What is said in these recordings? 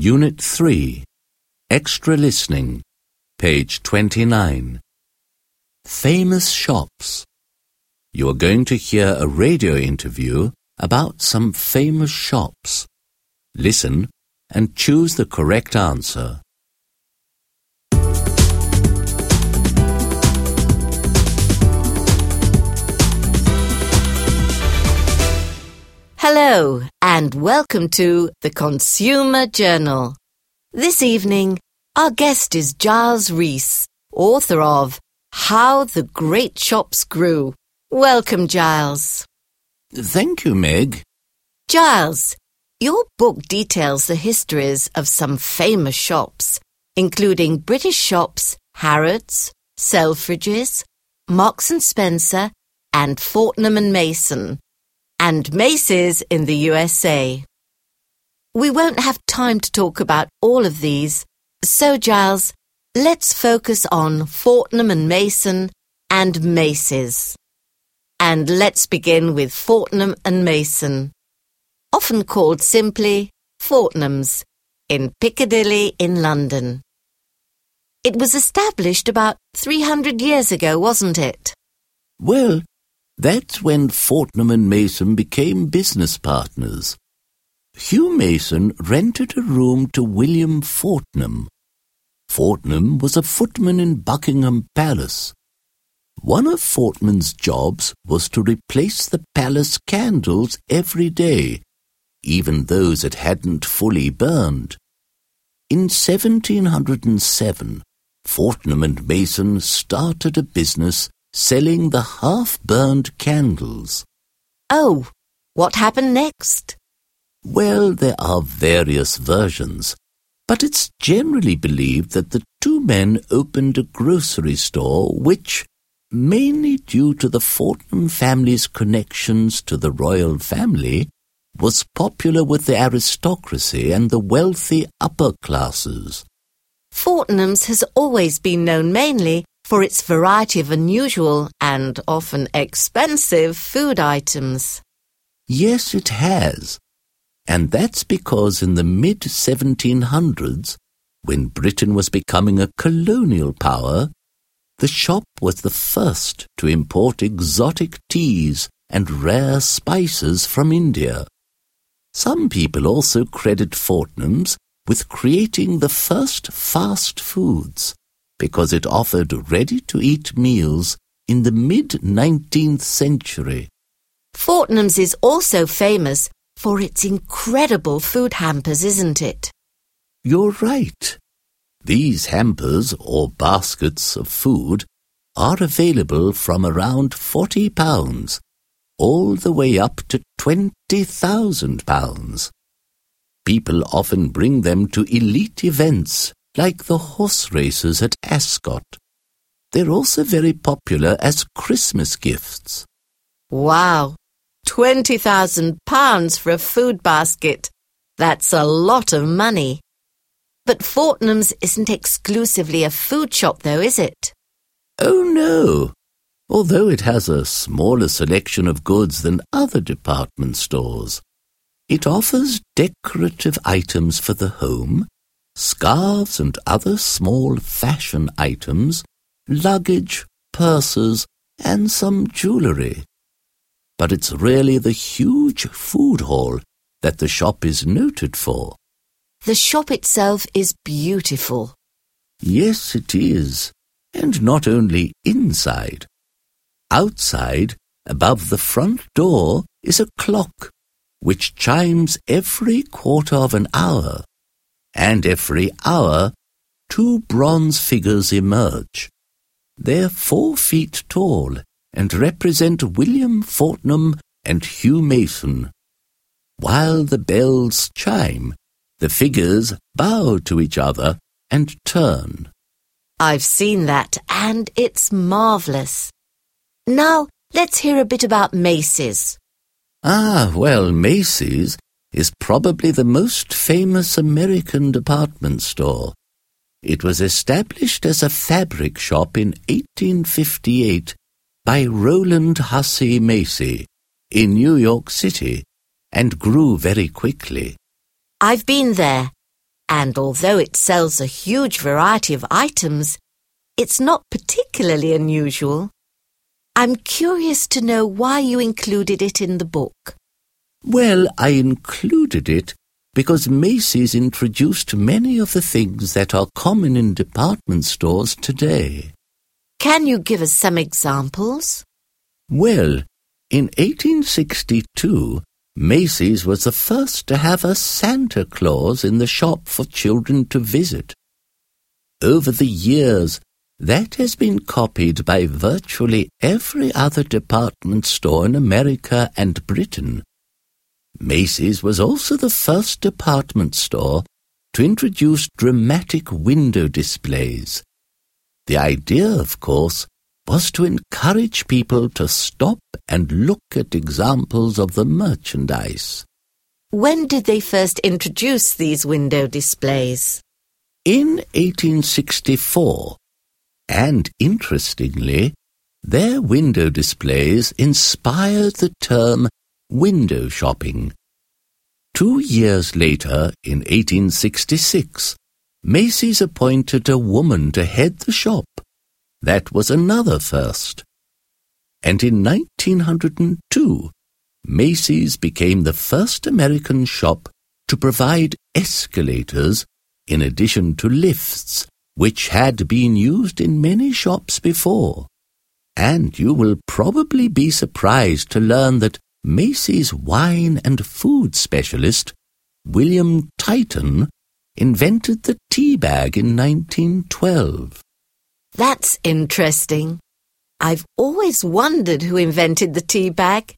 Unit 3, Extra Listening, page 29. Famous shops. You are going to hear a radio interview about some famous shops. Listen and choose the correct answer. Hello and welcome to the Consumer Journal. This evening, our guest is Giles Reese, author of How the Great Shops Grew. Welcome, Giles. Thank you, Meg. Giles, your book details the histories of some famous shops, including British shops Harrods, Selfridges, Marks & Spencer, and Fortnum & Mason, and Macy's in the USA. We won't have time to talk about all of these, so Giles, let's focus on Fortnum & Mason and Macy's. And let's begin with Fortnum & Mason, often called simply Fortnum's, in Piccadilly in London. It was established about 300 years ago, wasn't it? Well, that's when Fortnum & Mason became business partners. Hugh Mason rented a room to William Fortnum. Fortnum was a footman in Buckingham Palace. One of Fortnum's jobs was to replace the palace candles every day, even those that hadn't fully burned. In 1707, Fortnum & Mason started a business selling the half-burned candles. Oh, what happened next? Well, there are various versions, but it's generally believed that the two men opened a grocery store which, mainly due to the Fortnum family's connections to the royal family, was popular with the aristocracy and the wealthy upper classes. Fortnum's has always been known mainly for its variety of unusual and often expensive food items. Yes, it has. And that's because in the mid-1700s, when Britain was becoming a colonial power, the shop was the first to import exotic teas and rare spices from India. Some people also credit Fortnum's with creating the first fast foods, because it offered ready-to-eat meals in the mid-19th century. Fortnum's is also famous for its incredible food hampers, isn't it? You're right. These hampers, or baskets of food, are available from around £40, all the way up to £20,000. People often bring them to elite events, like the horse races at Ascot. They're also very popular as Christmas gifts. Wow! £20,000 for a food basket. That's a lot of money. But Fortnum's isn't exclusively a food shop, though, is it? Oh, no. Although it has a smaller selection of goods than other department stores. It offers decorative items for the home, scarves and other small fashion items, luggage, purses, and some jewellery. But it's really the huge food hall that the shop is noted for. The shop itself is beautiful. Yes, it is. And not only inside. Outside, above the front door, is a clock, which chimes every quarter of an hour. And every hour, 2 bronze figures emerge. They're 4 feet tall and represent William Fortnum and Hugh Mason. While the bells chime, the figures bow to each other and turn. I've seen that, and it's marvellous. Now, let's hear a bit about Macy's. Well, Macy's is probably the most famous American department store. It was established as a fabric shop in 1858 by Roland Hussey Macy in New York City and grew very quickly. I've been there. And although it sells a huge variety of items, it's not particularly unusual. I'm curious to know why you included it in the book. Well, I included it because Macy's introduced many of the things that are common in department stores today. Can you give us some examples? Well, in 1862, Macy's was the first to have a Santa Claus in the shop for children to visit. Over the years, that has been copied by virtually every other department store in America and Britain. Macy's was also the first department store to introduce dramatic window displays. The idea, of course, was to encourage people to stop and look at examples of the merchandise. When did they first introduce these window displays? In 1864, and interestingly, their window displays inspired the term window shopping. 2 years later, in 1866, Macy's appointed a woman to head the shop. That was another first. And in 1902, Macy's became the first American shop to provide escalators in addition to lifts, which had been used in many shops before. And you will probably be surprised to learn that Macy's wine and food specialist, William Titon, invented the tea bag in 1912. That's interesting. I've always wondered who invented the tea bag.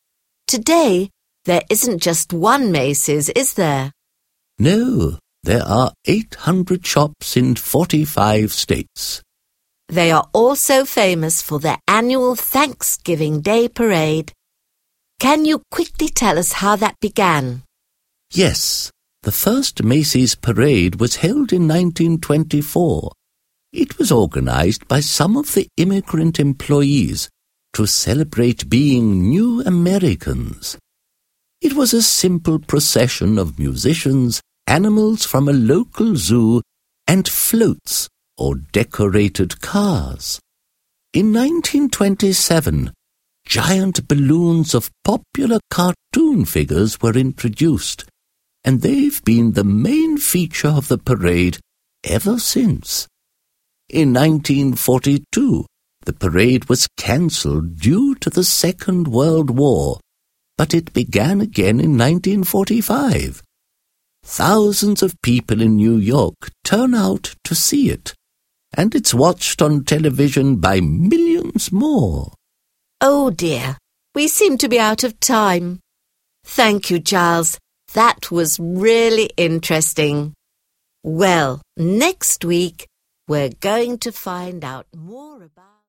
Today, there isn't just one Macy's, is there? No, there are 800 shops in 45 states. They are also famous for their annual Thanksgiving Day parade. Can you quickly tell us how that began? Yes, the first Macy's parade was held in 1924. It was organized by some of the immigrant employees to celebrate being new Americans. It was a simple procession of musicians, animals from a local zoo, and floats or decorated cars. In 1927, giant balloons of popular cartoon figures were introduced, and they've been the main feature of the parade ever since. In 1942, the parade was cancelled due to the Second World War, but it began again in 1945. Thousands of people in New York turn out to see it, and it's watched on television by millions more. Oh dear, we seem to be out of time. Thank you, Giles. That was really interesting. Well, next week we're going to find out more about